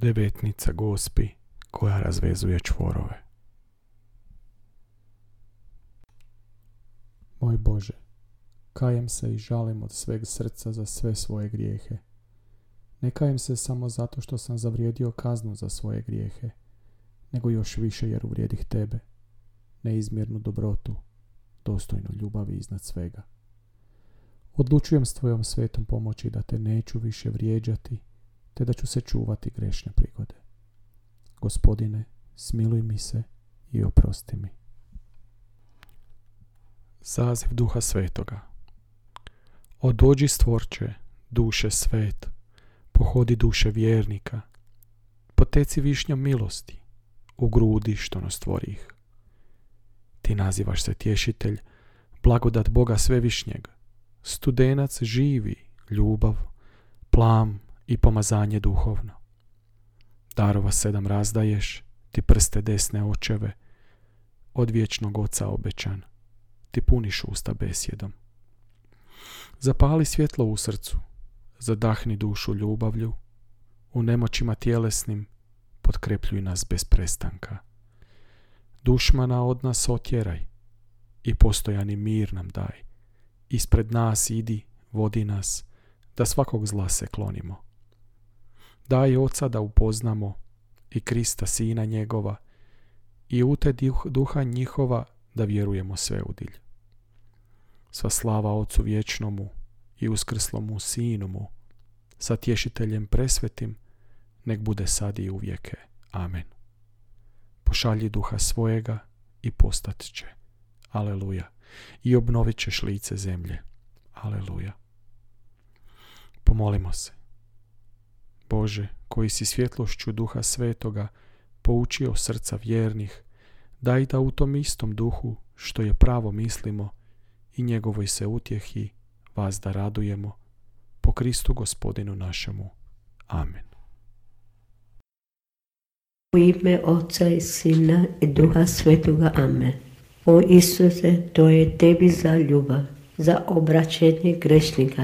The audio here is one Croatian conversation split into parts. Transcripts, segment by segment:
devetnica Gospi koja razvezuje čvorove. Moj Bože, kajem se i žalim od sveg srca za sve svoje grijehe. Ne kajem se samo zato što sam zavrijedio kaznu za svoje grijehe, nego još više jer uvrijedih Tebe, neizmjernu dobrotu, dostojnu ljubavi iznad svega. Odlučujem s Tvojom svetom pomoći da Te neću više vrijeđati, te da ću se čuvati grešne prigode. Gospodine, smiluj mi se i oprosti mi. Zaziv Duha Svetoga. O dođi stvorče, duše svet, pohodi duše vjernika, poteci višnjom milosti, u grudi što nas stvorih. Ti nazivaš se tješitelj, blagodat Boga svevišnjeg, studenac živi, ljubav, plam i pomazanje duhovno. Darova 7 razdaješ, ti prste desne očeve, od vječnog oca obećan, ti puniš usta besjedom. Zapali svjetlo u srcu, zadahni dušu ljubavlju, u nemoćima tjelesnim potkrepljuj nas bez prestanka. Dušmana od nas otjeraj i postojani mir nam daj. Ispred nas idi, vodi nas, da svakog zla se klonimo. Daj Oca da upoznamo i Krista Sina njegova i u te duha njihova da vjerujemo sve udilj. Sva slava Ocu vječnomu i uskrslomu Sinu sa tješiteljem presvetim, nek bude sad i uvijeke. Amen. Pošalji Duha svojega i postat će. Aleluja. I obnovit ćeš lice zemlje. Aleluja. Pomolimo se. Bože, koji si svjetlošću Duha Svetoga poučio srca vjernih, daj da u tom istom duhu, što je pravo mislimo, i njegovoj se utjehi vas da radujemo, po Kristu Gospodinu našemu. Amen. U ime Oca i Sina i Duha Svetoga. Amen. O Isuse, to je Tebi za ljubav, za obraćenje grešnika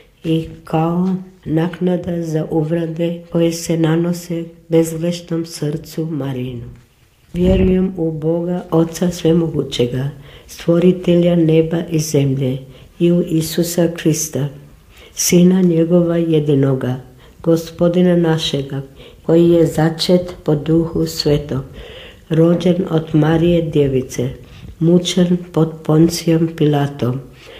i kao naknada za uvrede koje se nanose bezgrešnom srcu Marinu. Vjerujem u Boga, Oca Svemogućega, stvoritelja neba i zemlje, i u Isusa Krista, Sina njegova jedinoga, Gospodina našega, koji je začet po Duhu Svetog, rođen od Marije Djevice, mučen pod Poncijom Pilatom,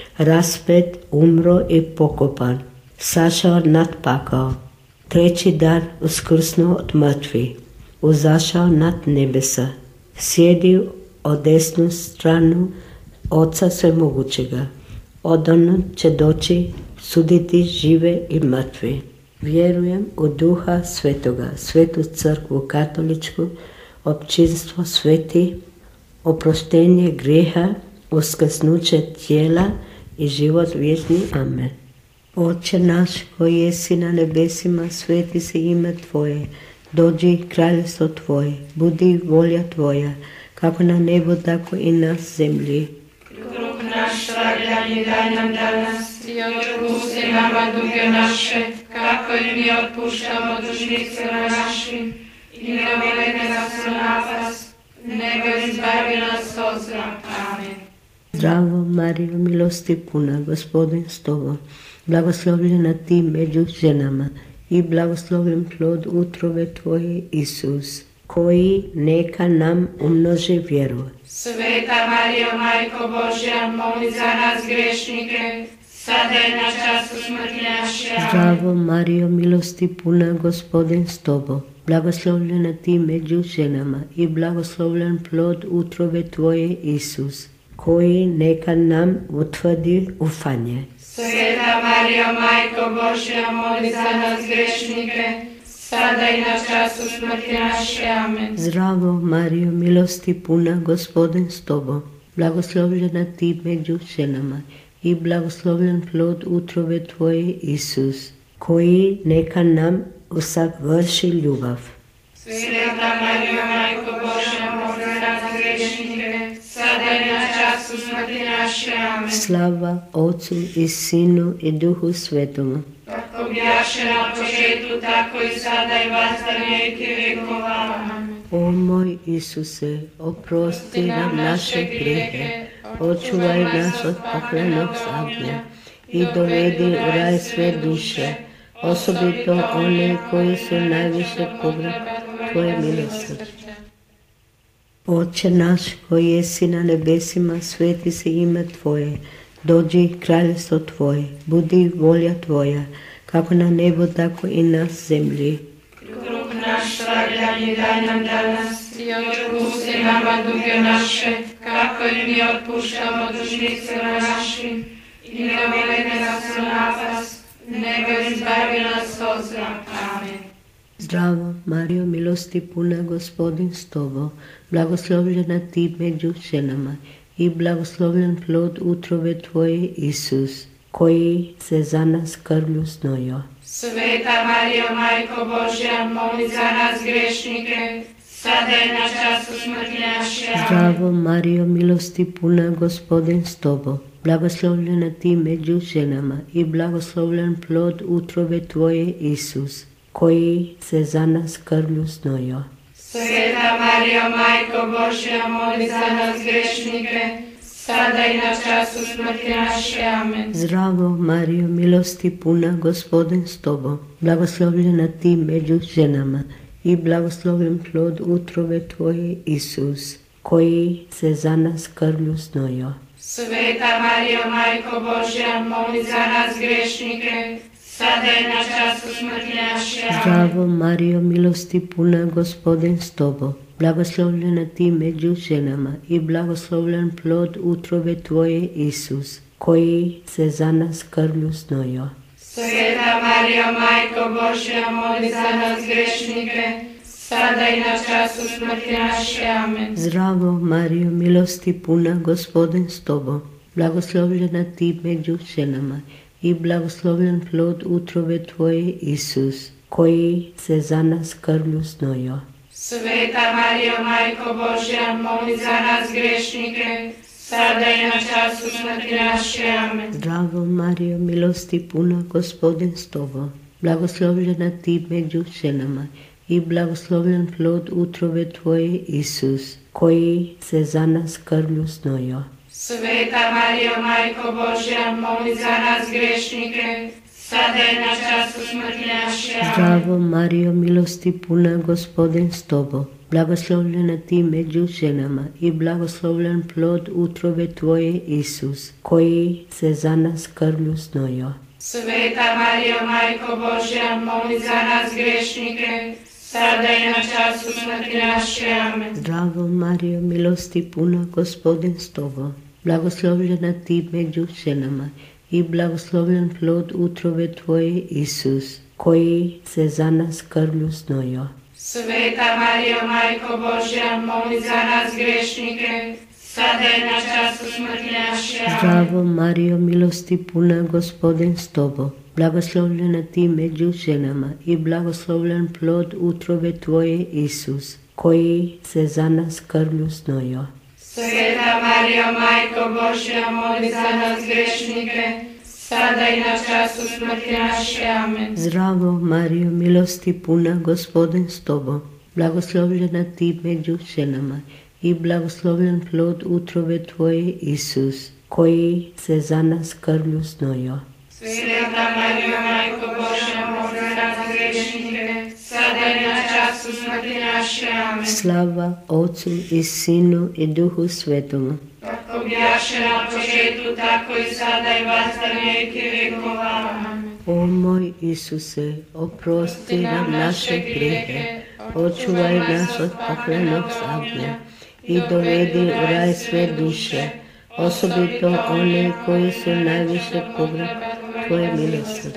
raspet, umro i pokopan, sašao nad pakao, treći dan uskrsnuo od mrtvih, uzašao nad nebesa, sjedi o desnu stranu Oca Svemogućega, odonda će doći suditi žive i mrtve. Vjerujem u Duha Svetoga, Svetu crkvu katoličku, općinstvo sveti, oproštenje grijeha, uskrsnuće tijela i život vječni. Amen. Oče naš koji jesi na nebesima, sveti se ime Tvoje, dođi kraljevstvo Tvoje, budi volja Tvoja, kako na nebu, tako i na zemlji. Kruh naš svakdani daj nam danas i otpusti nama duge naše, kako i mi otpuštamo dužnicima našim, i ne uvedi nas u napast, nego izbavi nas od zla. Amen. Zdravo Marijo, milosti puna, Gospodin s Tobom, blagoslovljena Ti među ženama i blagoslovljen plod utrobe Tvoje, Isus, koji neka nam umnoži vjeru. Sveta Marijo, Majko Božja, moli za nas grešnike, sada i na času smrti naše. Amen. Zdravo Marijo, milosti puna, Gospodin s Tobom, blagoslovljena Ti među ženama i blagoslovljen plod utrobe Tvoje, Isus, koji neka nam utvrdi ufanje. Sveta Marijo, Majko Božja, moli za nas grešnike, sada i na času smrti naše. Amen. Zdravo Marijo, milosti puna, Gospodin s Tobom, blagoslovljena Ti među ženama i blagoslovljen plod utrobe Tvoje, Isus, koji neka nam usavrši ljubav. Sveta Marijo, Majko Božja, moli za nas grešnike, sada i na času času smrti naše. Amen. Slava Otcu i Sinu i Duhu Svetomu. Kako bijaše na početku, tako i sada i vazda vijeki vjekova. Amen. O moj Isuse, oprosti nam naše grijehe, očuvaj nas od paklenog ognja i dovedi u raj sve duše, osobito one koji su najviše potrebni tvoje milosrđe. Oče naš koji jesi na nebesima, sveti se ime Tvoje, dođi kraljevstvo Tvoje, budi volja Tvoja, kako na nebo, tako i na zemlji. Kruh naš svagdanji daj nam danas i otpusti nama duge naše, kako i mi otpuštamo dužnicima našim, i ne uvedi nas u napast, nego izbavi nas od zla. Amen. Zdravo, Marijo, milosti puna, Gospodin s Tobom, blagoslovljena Ti među ženama i blagoslovljen plod utrobe Tvoje, Isus, koji se za nas krvlju znojio. Sveta Marijo, Majko Božja, moli za nas grešnike, sada i na času smrti naše. Amen. Zdravo, Marijo, milosti puna, Gospodin s Tobom, blagoslovljena Ti među ženama i blagoslovljen plod utrobe Tvoje, Isus, koji se za nas krvlju znojio. Sveta Marijo, Majko Božja, moli za nas grešnike, sada i na času smrti naše. Amen. Zdravo, Marijo, milosti puna, Gospodin s Tobom, blagoslovljena Ti među ženama i blagoslovljen plod utrobe Tvoje, Isus, koji se za nas krvlju znojio. Sveta Marijo, Majko Božja, moli za nas grešnike, sada i na času smrti naše. Amen. Zdravo, Marijo, milosti puna, Gospodin s Tobom, blagoslovljena Ti među ženama i blagoslovljen plod utrobe Tvoje, Isus, koji se za nas krvlju znojio. Sveta Marijo, Majko Božja, moli za nas grešnike, sada i na času smrti naše. Amen. Zdravo, Marijo, milosti puna, Gospodin s Tobom, blagoslovljena Ti među ženama i blagoslovljen plod utrobe Tvoje, Isus, koji se za nas krvlju znojio. Sveta Marijo, Majko Božja, moli za nas grešnike, sada i na času smrti naše. Amen. Zdravo, Marijo, milosti puna, Gospodin s Tobom, blagoslovljena Ti među ženama i blagoslovljen plod utrobe Tvoje, Isus, koji se za nas krvlju znojio. Sveta Marijo, Majko Božja, moli za nas grešnike, sada i na času smrti naše. Amen. Zdravo, Marijo, milosti puna, Gospodin s Tobom, blagoslovljena Ti među ženama i blagoslovljen plod utrobe Tvoje, Isus, koji se za nas krvlju znojio. Sveta Marijo, Majko Božja, moli za nas grešnike, sada i na času smrti naše. Amen. Zdravo, Marijo, milosti puna, Gospodin s Tobom, blagoslovljena Ti među ženama i blagoslovljen plod utrobe Tvoje, Isus, koji se za nas krvlju znojio. Sveta Marijo, Majko Božja, moli za nas grešnike, sada i na času smrti naše. Amen. Zdravo, Marijo, milosti puna, Gospodin s Tobom, blagoslovljena Ti među ženama i blagoslovljen plod utrobe Tvoje, Isus, koji se za nas krvlju znojio. Sveta Marijo, Majko Božja, moli za nas grešnike, sada i na času smrti naše. Amen. Zdravo, Marijo, milosti puna, Gospodin s Tobom, blagoslovljena Ti među ženama i blagoslovljen plod utrobe Tvoje, Isus, koji se za nas krvlju znojio. Sveta Marijo, Majko Božja, moli za nas grešnike, sada i na času smrti naše. Amen. Slava Otcu i Sinu i Duhu Svetomu. Kako bijaše na početku, tako i sada i vazda vijeki vjekova. Amen. O moj Isuse, oprosti nam naše grijehe, očuvaj nas od paklenog ognja i dovedi u raj sve duše, osobito one koji su najviše potrebni Tvoje milosrđe.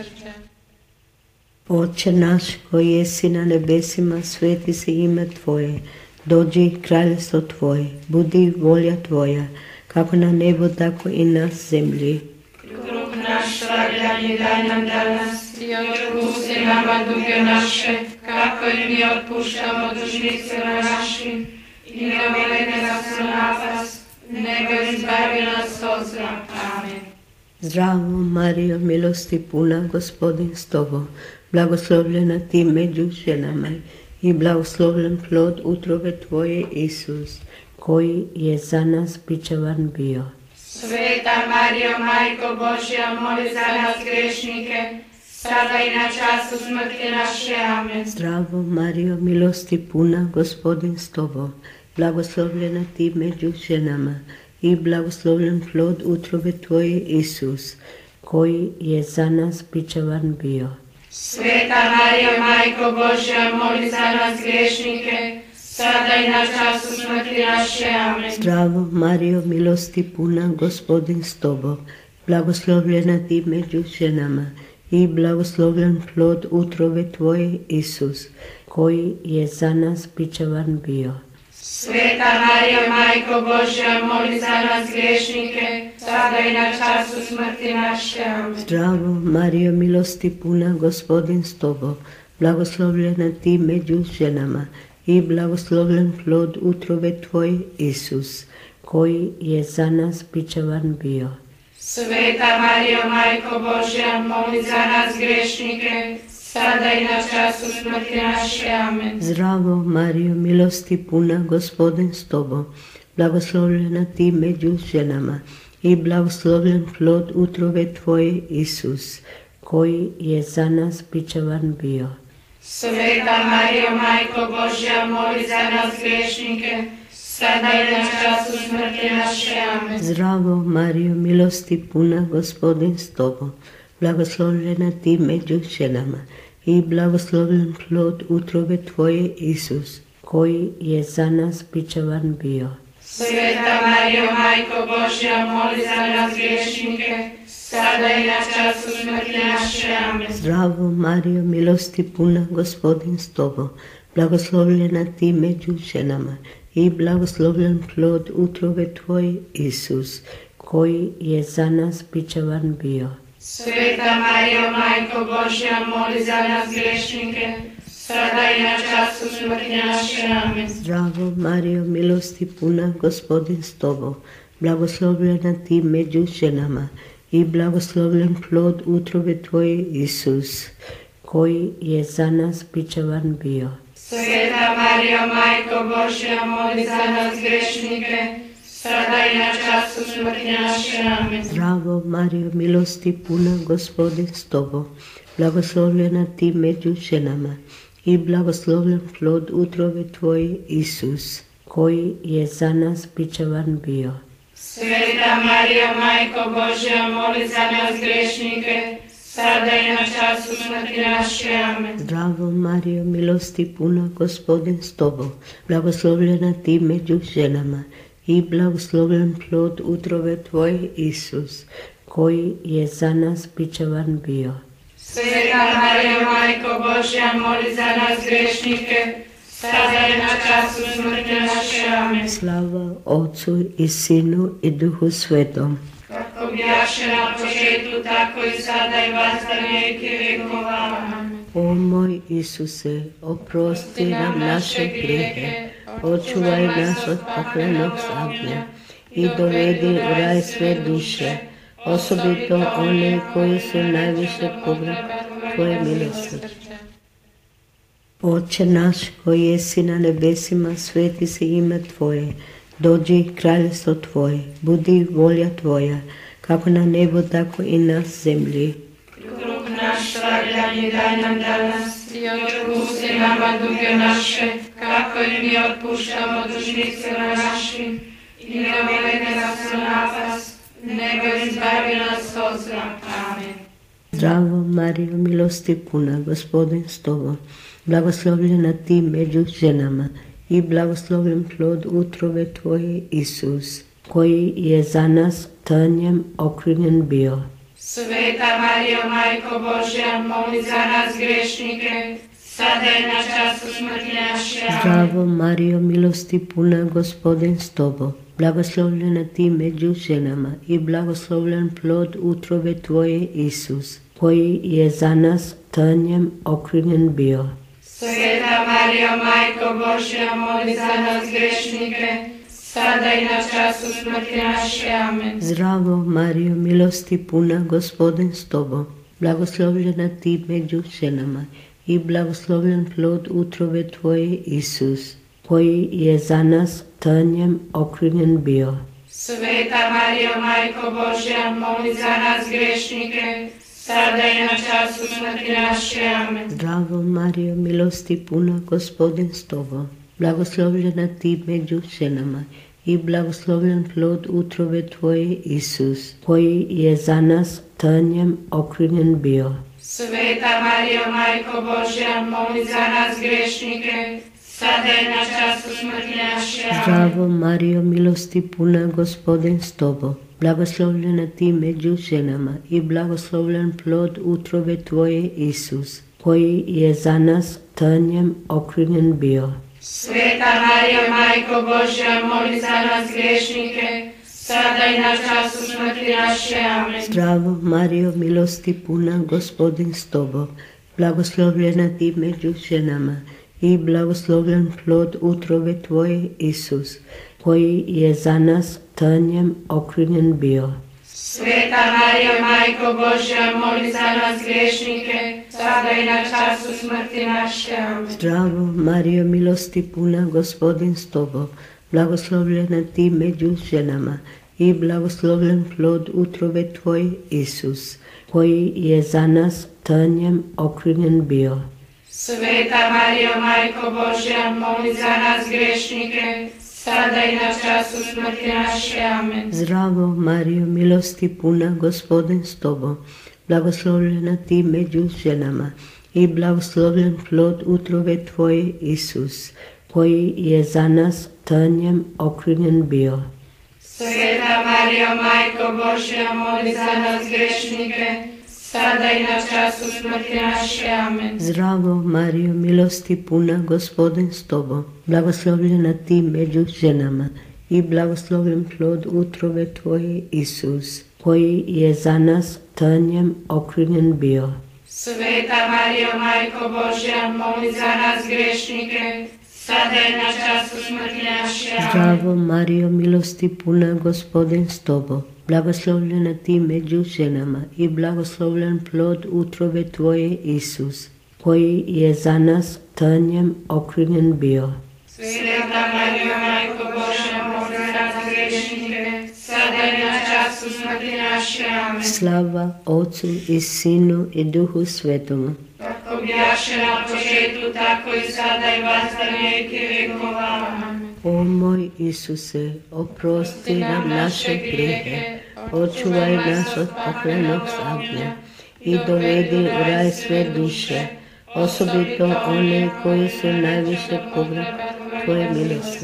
Oče naš koji jesi na nebesima, sveti se ime Tvoje, dođi kraljevstvo Tvoje, budi volja Tvoja, kako na nebo, tako i na zemlji. Kruh naš svagdanji daj nam danas i otpusti nama duge naše, kako i mi otpuštamo dužnicima našim, i ne uvedi nas u napast, nego izbavi nas od zla. Amen. Zdravo Marijo, milosti puna, Gospodin s tobom, blagoslovljena ti među ženama i blagoslovljen plod utrobe tvoje, Isus, koji je za nas bičevan bio. Sveta Marijo, Majko Božja, moli za nas grešnike, sada i na času smrti naše. Amen. Zdravo Marijo, milosti puna, Gospodin s tobom, blagoslovljena ti među ženama i blagoslovljen plod utrobe tvoje, Isus, koji je za nas bičevan bio. Sveta Marijo, Majko Božja, moli za nas grešnike, sada i na času smrti naše. Amen. Zdravo Marijo, milosti puna, Gospodin s tobom, blagoslovljena ti među ženama i blagoslovljen plod utrobe tvoje, Isus, koji je za nas bičevan bio. Sveta Marijo, Majko Božja, moli za nas grešnike, sada i na času smrti naše. Amen. Zdravo Marijo, milosti puna, Gospodin s tobom, blagoslovljena ti među ženama i blagoslovljen plod utrobe tvoje, Isus, koji je za nas bičevan bio. Sveta Marijo, Majko Božja, moli za nas grešnike, sada i na času smrti naše. Amen. Zdravo Marijo, milosti puna, Gospodin s tobom, blagoslovljena ti među ženama i blagoslovljen plod utrobe tvoje, Isus, koji je za nas bičevan bio. Sveta Marijo, Majko Božja, moli za nas grešnike, sada i na času smrti naše. Amen. Zdravo Marijo, milosti puna, Gospodin s tobom, blagoslovljena ti među ženama i blagoslovljen plod utrobe tvoje, Isus, koji je za nas bičevan bio. Sveta Marijo, Majko Božja, moli za nas grešnike, sada i na času smrti naše. Amen. Zdravo Marijo, milosti puna, Gospodin s tobom, blagoslovljena ti među ženama i blagoslovljen plod utrobe tvoje, Isus, koji je za nas bičevan bio. Sveta Marijo, Majko Božja, moli za nas grešnike, sada i na času smrti naše. Amen. Zdravo Marijo, milosti puna, Gospodin s tobom, blagoslovljena ti među ženama i blagoslovljen plod utrobe tvoje, Isus, koji je za nas bičevan bio. Sveta Marijo, Majko Božja, moli za nas grešnike, sada i na času smrti naše. Amen. Zdravo Marijo, milosti puna, Gospodin s tobom, blagoslovljena ti među ženama i blagoslovljen plod utrobe tvoje, Isus, koji je za nas bičevan bio. Sveta Marijo, Majko Božja, moli za nas grešnike, sada i na času smrti naše. Amen. Zdravo Marijo, milosti puna, Gospodin s tobom, blagoslovljena ti među ženama i blagoslovljen plod utrobe tvoje, Isus, koji je za nas bičevan bio. Sveta Marijo, Majko Božja, moli za nas grešnike, sada i na času smrti naše. Amen. Slava Otcu i Sinu i Duhu Svetom. Kako bijaše na početku, tako i sada i vazda vijeki vekova. Amen. O moj Isuse, oprosti nam naše grijehe, očuvaj nas od paklenog ognja i dovedi u raj sve duše, osobito one koji su najviše potrebni tvoje milosrđe. Oče naš koji jesi na nebesima, sveti se ime Tvoje, dođi kraljevstvo Tvoje, budi volja Tvoja, kako na nebo, tako i na zemlji. Kruh naš svagdanji daj nam danas i otpusti nama duge naše, kako i mi otpuštamo dužnicima našim, i ne uvedi nas u napast, nego izbavi nas od zla. Amen. Zdravo Marijo, milosti puna, Gospodin s tobom, blagoslovljena ti među ženama i blagoslovljen plod utrobe tvoje, Isus, koji je za nas trnjem okrunjen bio. Sveta Marijo, Majko Božja, moli za nas grešnike, sada i na času smrti naše. Amen. Zdravo Marijo, milosti puna, Gospodin s tobom, blagoslovljena ti među ženama i blagoslovljen plod utrobe tvoje, Isus, koji je za nas trnjem okrunjen bio. Sveta Marijo, Majko Božja, moli za nas grešnike, sada i na času smrti naše. Amen. Zdravo Marijo, milosti puna, Gospodin s tobom, blagoslovljena ti među ženama i blagoslovljen plod utrobe tvoje, Isus, koji je za nas trnjem okrunjen bio. Sveta Marijo, Majko Božja, moli za nas grešnike, sada i na času smrti naše. Amen. Zdravo Marijo, milosti puna, Gospodin s tobom, blagoslovljena ti među ženama i blagoslovljen plod utrobe tvoje, Isus, koji je za nas trnjem okrunjen bio. Sveta Marijo, Majko Božja, moli za nas grešnike, sada i na času smrti naše. Amen. Zdravo Marijo, milosti puna, Gospodin s tobom, blagoslovljena ti među ženama i blagoslovljen plod utrobe tvoje, Isus, koji je za nas trnjem okrunjen bio. Sveta Marijo, Majko Božja, moli za nas grešnike, sada i na času smrti naše. Amen. Zdravo Marijo, milosti puna, Gospodin s tobom, blagoslovljena ti među ženama i blagoslovljen plod utrobe tvoje, Isus, koji je za nas trnjem okrunjen bio. Sveta Marijo, Majko Božja, moli za nas grešnike, sada i na času smrti naše. Amen. Zdravo Marijo, milosti puna, Gospodin s tobom, blagoslovljena ti među ženama i blagoslovljen plod utrobe tvoje, Isus, koji je za nas trnjem okrunjen bio. Sveta Marijo, Majko Božja, moli za nas grešnike, sada i na času smrti naše. Amen. Zdravo Marijo, milosti puna, Gospodin s tobom, blagoslovljena ti među ženama i blagoslovljen plod utrobe tvoje, Isus, koji je za nas trnjem okrunjen bio. Sveta Marijo, Majko Božja, moli za nas grešnike, sada i na času smrti naše. Amen. Zdravo Marijo, milosti puna, Gospodin s tobom, blagoslovljena ti među ženama i blagoslovljen plod utrobe tvoje, Isus, koji je za nas trnjem okrunjen bio. Sveta Marijo, Majko Božja, moli za nas grešnike, sada i na času smrti naše. Amen. Zdravo Marijo, milosti puna, Gospodin s tobom, blagoslovljena ti među ženama i blagoslovljen plod utrobe tvoje, Isus, koji je za nas trnjem okrunjen bio. Sveta Marijo, Majko Božja, moli za nas grešnike, sada i na času smrti naše. Amen. Slava Otcu i Sinu i Duhu Svetomu. Kako bjaše na početku, tako i sada i vazda vijeki vekova. Amen. O moj Isuse, oprosti nam naše grijehe, očuvaj nas od paklenog ognja i dovedi u raj sve duše, osobito one koji su najviše potrebni tvoje milosti.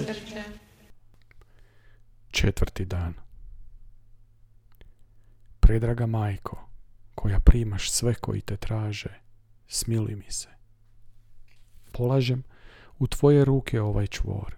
4. dan. Predraga Majko, koja primaš sve koji te traže, smiluj mi se. Polažem u tvoje ruke ovaj čvor.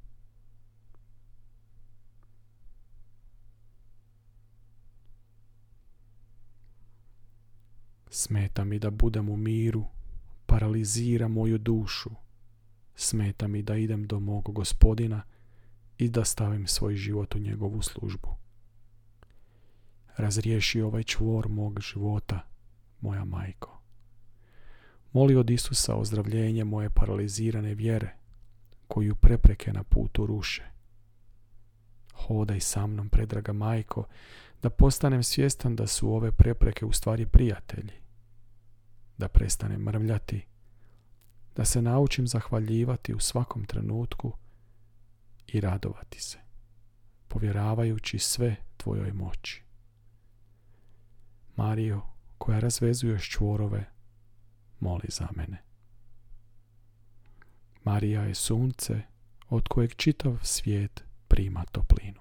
Smeta mi da budem u miru, paralizira moju dušu. Smeta mi da idem do mog Gospodina i da stavim svoj život u njegovu službu. Razriješi ovaj čvor mog života, moja majko. Moli od Isusa ozdravljenje moje paralizirane vjere, koju prepreke na putu ruše. Hodaj sa mnom, predraga majko, da postanem svjestan da su ove prepreke u stvari prijatelji. Da prestanem mrmljati, da se naučim zahvaljivati u svakom trenutku i radovati se, povjeravajući sve tvojoj moći. Marijo, koja razvezuješ čvorove, moli za mene. Marija je sunce od kojeg čitav svijet prima toplinu.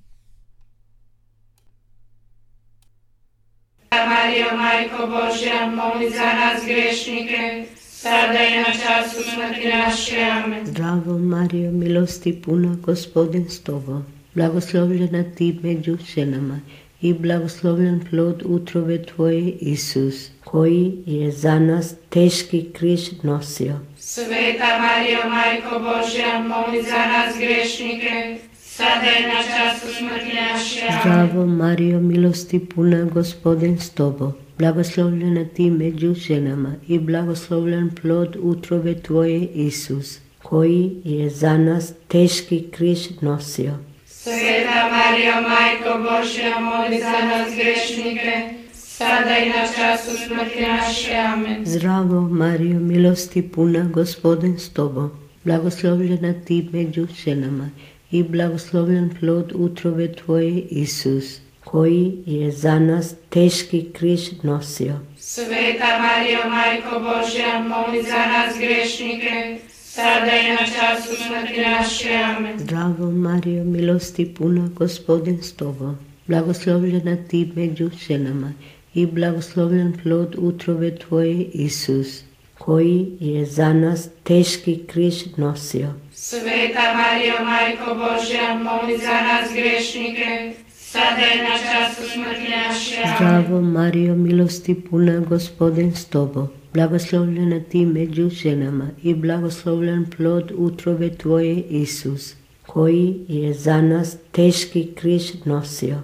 Marijo, Majko Božja, moli za nas grešnike, sada i na času smrti naše. Amen. Zdravo Marijo, milosti puna, Gospodin s tobom, blagoslovljena ti među ženama i blagoslovljen plod utrobe tvoje, Isus, koji je za nas teški križ nosio. Sveta Marijo, Majko Božja, moli za nas grešnike, sada i na času smrti naše. Zdravo Marijo, milosti puna, Gospodin s tobom, blagoslovljena ti među ženama i blagoslovljen plod utrobe tvoje, Isus, koji je za nas teški križ nosio. Sveta Marijo, Majko Božja, moli za nas grešnike, sada i na času smrti naše. Amen. Zdravo Marijo, milosti puna, Gospodin s tobom, blagoslovljena ti među ženama i blagoslovljen plod utrobe tvoje, Isus, koji je za nas teški križ nosio. Sveta Marijo, Majko Božja, moli za nas grešnike, sada i na času smrti naše. Amen. Zdravo Marijo, milosti puna, Gospodin s tobom, blagoslovljena ti među ženama i blagoslovljen plod utrobe tvoje, Isus, koji je za nas teški križ nosio. Sveta Marijo, Majko Božja, moli za nas grešnike, sada i na času smrti naše. Zdravo Marijo, milosti puna, Gospodin s tobom, blagoslovljena ti među ženama i blagoslovljen plod utrobe tvoje, Isus, koji je za nas teški križ nosio.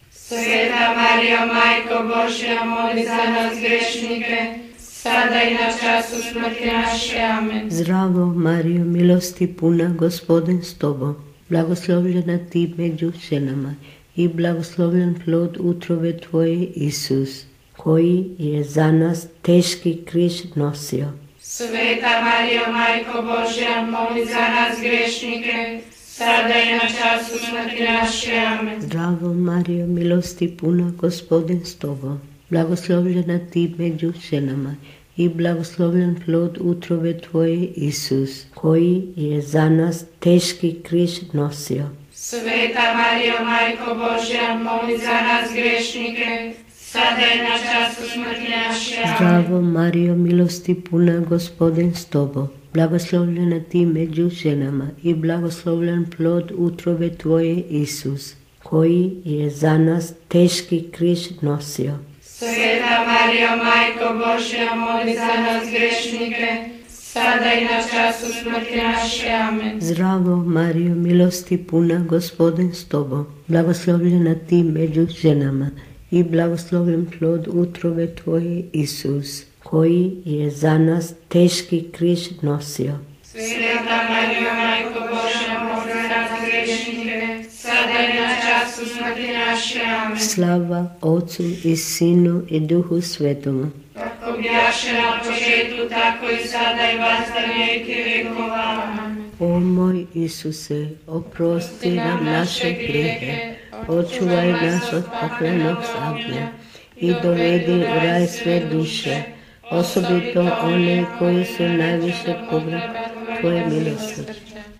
Sveta Marijo, Majko Božja, moli za nas grešnike, sada i na času smrti naše. Amen. Zdravo Marijo, milosti puna, Gospodin s tobom, blagoslovljena ti među ženama i blagoslovljen plod utrobe tvoje, Isus, koji je za nas teški križ nosio. Sveta Marijo, Majko Božja, moli za nas grešnike, sada i na času smrti naše. Amen. Zdravo Marijo, milosti puna, Gospodin s tobom, blagoslovljena ti među ženama i blagoslovljen plod utrobe tvoje, Isus, koji je za nas teški križ nosio. Sveta Marijo, Majko Božja, moli za nas grešnike, sada i na času smrti naše. Zdravo Marijo, milosti puna, Gospodin s tobom, blagoslovljena ti među ženama i blagoslovljen plod utrobe tvoje, Isus, koji je za nas teški križ nosio. Sveta Marijo, Majko Božja, moli za nas grešnike, sada i na času smrti naše. Amen. Zdravo Marijo, milosti puna, Gospodin s tobom, blagoslovljena ti među ženama i blagoslovljen plod utrobe tvoje, Isus, koji je za nas teški križ nosio. Sveta Marijo, Majko Božja, moli za nas grešnike, sada i na času smrti naše. Amen. Slava Otcu i Sinu i Duhu Svetomu. Kako bjaše na početku, tako i sada i vazda vijeki vekova. Amen. O moj Isuse, oprosti nam naše grijehe, očuvaj nas od paklenog ognja i dovedi u raj sve duše, osobito one koji su najviše potrebni tvoje milosrđe.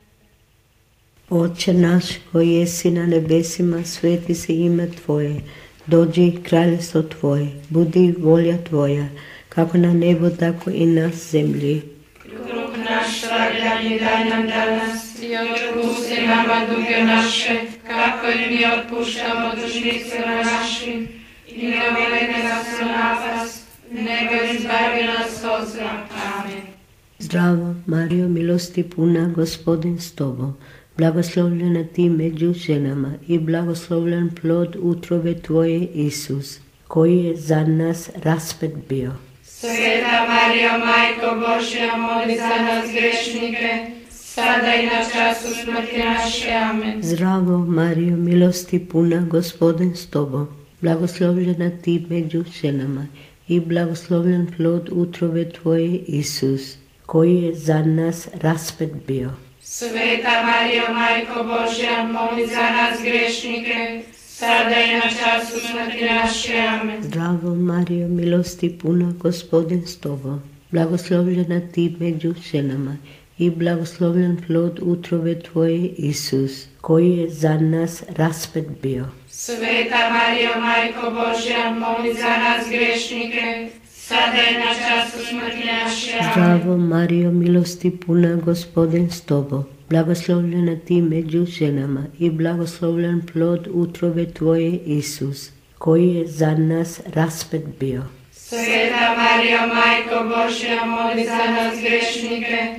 Oče naš koji jesi na nebesima, sveti se ime Tvoje, dođi kraljevstvo Tvoje, budi volja Tvoja, kako na nebo, tako i na zemlji. Kruh naš svakdanji daj nam danas i otpusti nama duge naše, kako i mi otpuštamo dužnicima našim, i ne uvedi nas u napast, nego izbavi nas od zla. Amen. Zdravo Marijo, milosti puna, Gospodin s tobom, blagoslovljena ti među ženama i blagoslovljen plod utrobe tvoje, Isus, koji je za nas raspet bio. Sveta Marijo, Majko Božja, moli za nas grešnike, sada i na času smrti naše. Amen. Zdravo Marijo, milosti puna, Gospodin s tobom, blagoslovljena ti među ženama i blagoslovljen plod utrobe tvoje, Isus, koji je za nas raspet bio. Sveta Marijo, Majko Božja, moli za nas grešnike, sada i na času smrti naše. Amen. Zdravo Marijo, milosti puna, Gospodin s tobom, blagoslovljena ti među ženama i blagoslovljen plod utrobe tvoje, Isus, koji je za nas raspet bio. Sveta Marijo, Majko Božja, moli za nas grešnike, sada i na času smrti naše. Zdravo Marijo, milosti puna, Gospodin s tobom, blagoslovljena ti među ženama i blagoslovljen plod utrobe tvoje, Isus, koji je za nas raspet bio. Sveta Marijo, Majko Božja, moli za nas grešnike,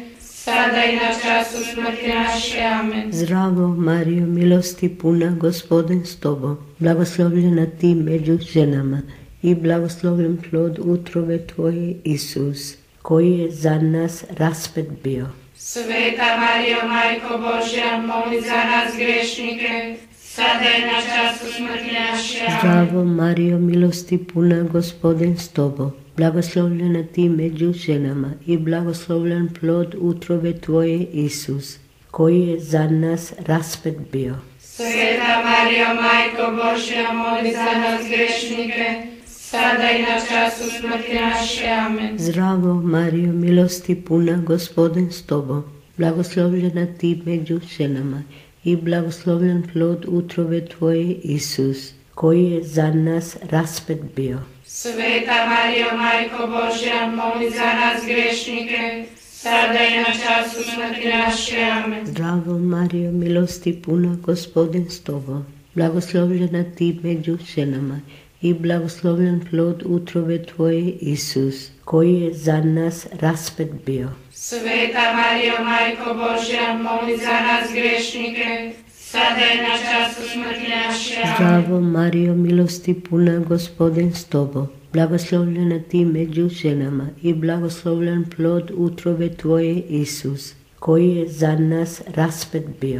sada i na času smrti naše. Amen. Zdravo Marijo, milosti puna, Gospodin s tobom, blagoslovljena ti među ženama i blagoslovljen plod utrobe tvoje, Isus, koji je za nas raspet bio. Sveta Marijo, Majko Božja, moli za nas grešnike, sada i na času smrti naše. Amen. Zdravo Marijo, milosti puna, Gospodin s tobom, blagoslovljena ti među ženama i blagoslovljen plod utrobe tvoje, Isus, koji je za nas raspet bio. Sveta Marijo, Majko Božja, moli za nas grešnike, sada i na času smrti naše. Amen. Zdravo Marijo, milosti puna, Gospodin s tobom, blagoslovljena ti među ženama i blagoslovljen plod utrobe tvoje, Isus, koji je za nas raspet bio. Sveta Marijo, Majko Božja, moli za nas grešnike, sada i na času smrti naše. Amen. Zdravo Marijo, milosti puna, Gospodin s tobom, blagoslovljena ti među ženama i blagoslovljen plod utrobe tvoje, Isus, koji je za nas raspet bio. Sveta Marijo, Majko Božja, moli za nas grešnike, sada i na času smrti naše. Amen. Zdravo Marijo, milosti puna, Gospodin s tobom, blagoslovljena ti među ženama i blagoslovljen plod utrobe tvoje, Isus, koji je za nas raspet bio.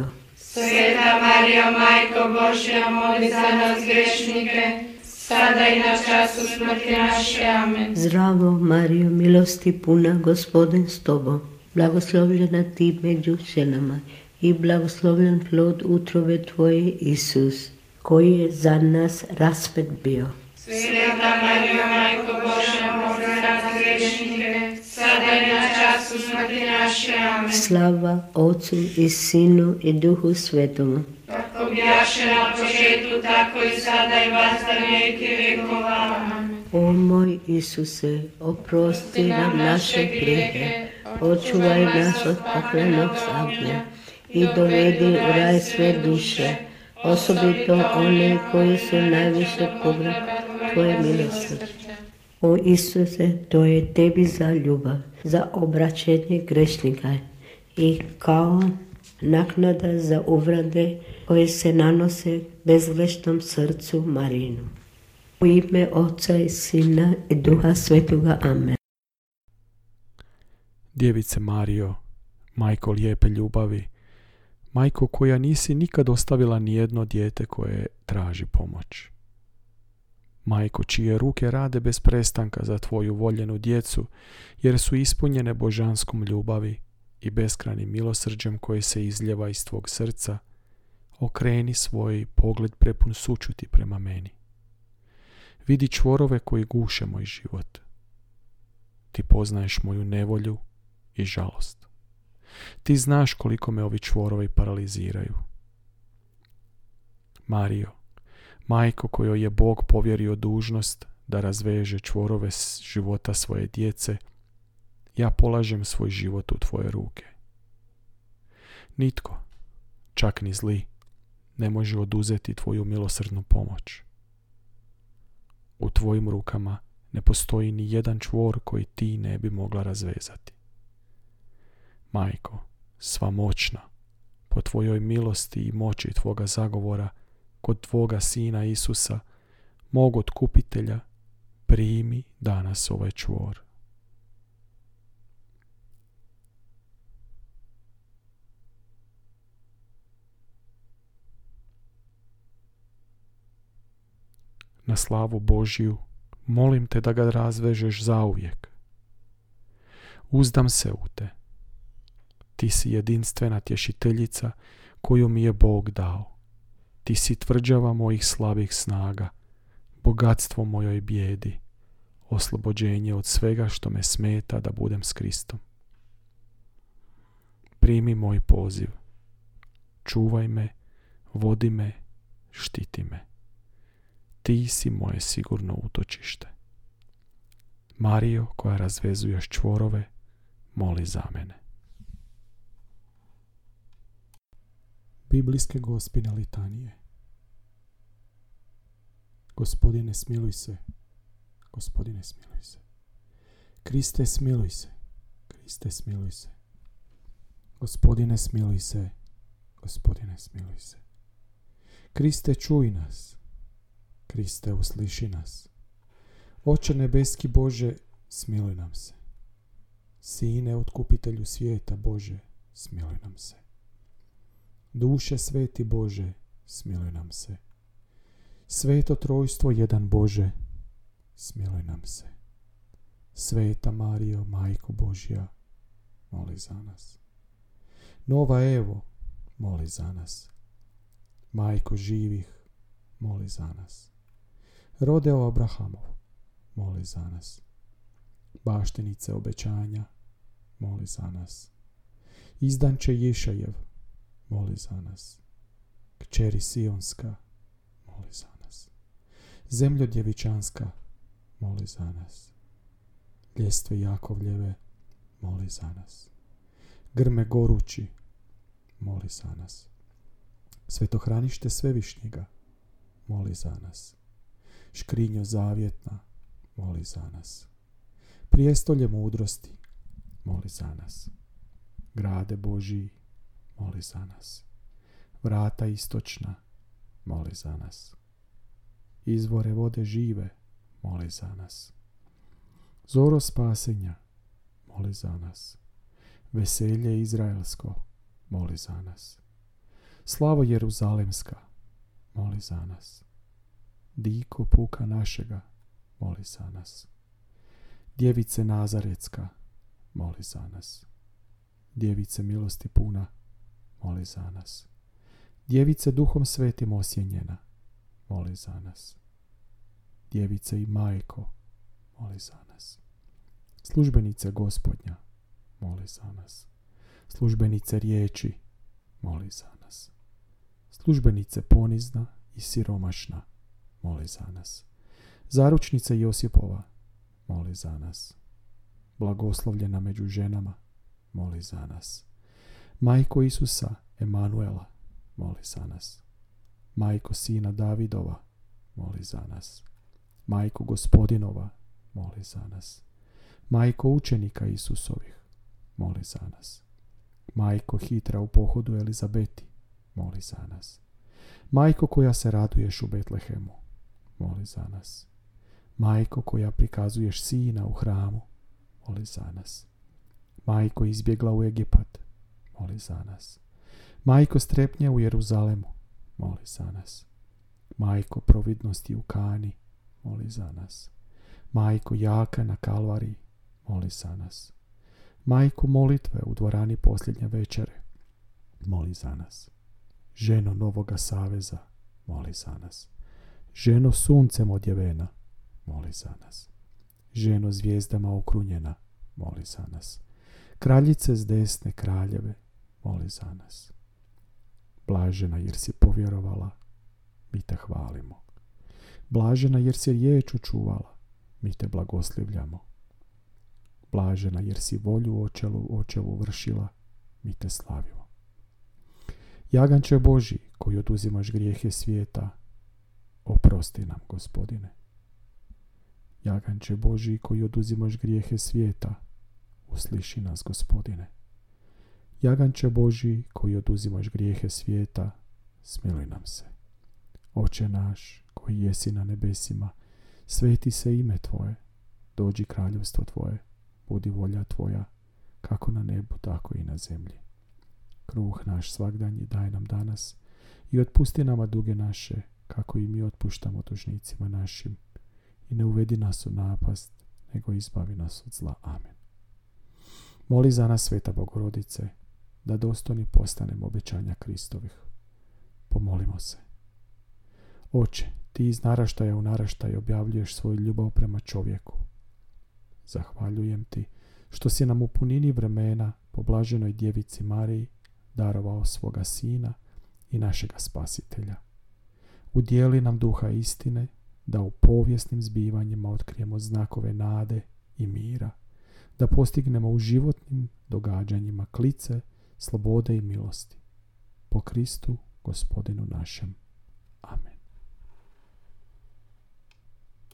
Sveta Marijo, Majko Božja, moli za nas grešnike, sada i na času smrti naše. Amen. Zdravo Marijo, milosti puna, Gospodin s tobom, blagoslovljena ti među ženama i blagoslovljen plod utrobe tvoje, Isus, koji je za nas raspet bio. Sveta Marijo, Majko Božja, moli za nas grešnike, sada i na času smrti naše. Amen. Slava Otcu i Sinu i Duhu Svetomu. Kako bjaše na početku, tako i sada i vazda vijeki vjekova. Amen. O moj Isuse, oprosti nam naše grijehe, očuvaj nas od paklenog ognja i dovedi u raj sve duše, osobito one koji su najviše potrebni tvoje milosrđe. O Isuse, to je tebi za ljubav, za obraćenje grešnika i kao naknada za uvrede koje se nanose bezgrešnom srcu Marinu. U ime Oca i Sina i Duha Svetoga. Amen. Djevice Marijo, majko lijepe ljubavi, majko koja nisi nikad ostavila nijedno dijete koje traži pomoć. Majko čije ruke rade bez prestanka za tvoju voljenu djecu, jer su ispunjene božanskom ljubavi i beskrajnim milosrđem koje se izljeva iz tvog srca, okreni svoj pogled prepun sućuti prema meni. Vidi čvorove koji guše moj život. Ti poznaješ moju nevolju i žalost. Ti znaš koliko me ovi čvorovi paraliziraju. Marijo, majko kojoj je Bog povjerio dužnost da razveže čvorove života svoje djece, ja polažem svoj život u tvoje ruke. Nitko, čak ni zli, ne može oduzeti tvoju milosrdnu pomoć. U tvojim rukama ne postoji ni jedan čvor koji ti ne bi mogla razvezati. Majko, sva moćna, po tvojoj milosti i moći tvoga zagovora, kod tvoga Sina Isusa, mog otkupitelja, primi danas ovaj čvor. Na slavu Božju, molim te da ga razvežeš zauvijek. Uzdam se u te. Ti si jedinstvena tješiteljica koju mi je Bog dao. Ti si tvrđava mojih slabih snaga, bogatstvo mojoj bijedi, oslobođenje od svega što me smeta da budem s Kristom. Primi moj poziv. Čuvaj me, vodi me, štiti me. Ti si moje sigurno utočište. Marijo, koja razvezuješ čvorove, moli za mene. Biblijske gospine litanije. Gospodine, smiluj se. Gospodine, smiluj se. Kriste, smiluj se. Kriste, smiluj se. Gospodine, smiluj se. Gospodine, smiluj se. Kriste, čuj nas. Kriste, usliši nas. Oče nebeski Bože, smiluj nam se. Sine, otkupitelju svijeta Bože, smiluj nam se. Duše sveti Bože, smiluj nam se. Sveto trojstvo jedan Bože, smiluj nam se. Sveta Marijo, Majko Božja, moli za nas. Nova Evo, moli za nas. Majko živih, moli za nas. Rodeo Abrahamov, moli za nas. Baštinice obećanja, moli za nas. Izdanče Ješajev, moli za nas. Kćeri Sionska, moli za nas. Zemljo djevičanska, moli za nas. Ljestve Jakovljeve, moli za nas. Grme gorući, moli za nas. Svetohranište Svevišnjega, moli za nas. Škrinjo zavjetna, moli za nas. Prijestolje mudrosti, moli za nas. Grade Božiji, moli za nas. Vrata istočna, moli za nas. Izvore vode žive, moli za nas. Zoro spasenja, moli za nas. Veselje izraelsko, moli za nas. Slavo Jeruzalemska, moli za nas. Diko puka našega, moli za nas. Djevice Nazaretska, moli za nas. Djevice milosti puna, moli za nas. Djevice Duhom Svetim osjenjena, moli za nas. Djevice i Majko, moli za nas. Službenice Gospodnja, moli za nas. Službenice riječi, moli za nas. Službenice ponizna i siromašna, moli za nas. Zaručnice Josipova, moli za nas. Blagoslovljena među ženama, moli za nas. Majko Isusa, Emanuela, moli za nas. Majko Sina Davidova, moli za nas. Majko Gospodinova, moli za nas. Majko učenika Isusovih, moli za nas. Majko hitra u pohodu Elizabeti, moli za nas. Majko koja se raduješ u Betlehemu, moli za nas. Majko koja prikazuješ sina u hramu, moli za nas. Majko izbjegla u Egipat, moli za nas. Majko strepnje u Jeruzalemu, moli za nas. Majko providnosti u Kani, moli za nas. Majko jaka na Kalvariji, moli za nas. Majko molitve u dvorani posljednje večere, moli za nas. Ženo Novoga Saveza, moli za nas. Ženo suncem odjevena, moli za nas. Ženo zvijezdama okrunjena, moli za nas. Kraljice s desne kraljeve, moli za nas. Blažena jer si povjerovala, mi te hvalimo. Blažena jer si riječ učuvala, mi te blagoslivljamo. Blažena jer si volju očevu vršila, mi te slavimo. Jaganče Božji, koji oduzimaš grijehe svijeta, oprosti nam, Gospodine. Jaganče Božji, koji oduzimaš grijehe svijeta, usliši nas, Gospodine. Jaganče Božji, koji oduzimaš grijehe svijeta, smiluj nam se. Oče naš, koji jesi na nebesima, sveti se ime Tvoje, dođi kraljevstvo Tvoje, budi volja Tvoja, kako na nebu, tako i na zemlji. Kruh naš svagdanji daj nam danas i otpusti nama duge naše, kako i mi otpuštamo dužnicima našim. I ne uvedi nas u napast, nego izbavi nas od zla. Amen. Moli za nas, Sveta Bogorodice, da dostojni postanemo obećanja Kristovih. Pomolimo se. Oče, Ti iz naraštaja u naraštaj objavljuješ svoju ljubav prema čovjeku. Zahvaljujem Ti što si nam u punini vremena po blaženoj djevici Mariji darovao svoga Sina i našega Spasitelja. Udijeli nam duha istine, da u povijesnim zbivanjima otkrijemo znakove nade i mira, da postignemo u životnim događanjima klice, slobode i milosti. Po Kristu, Gospodinu našem.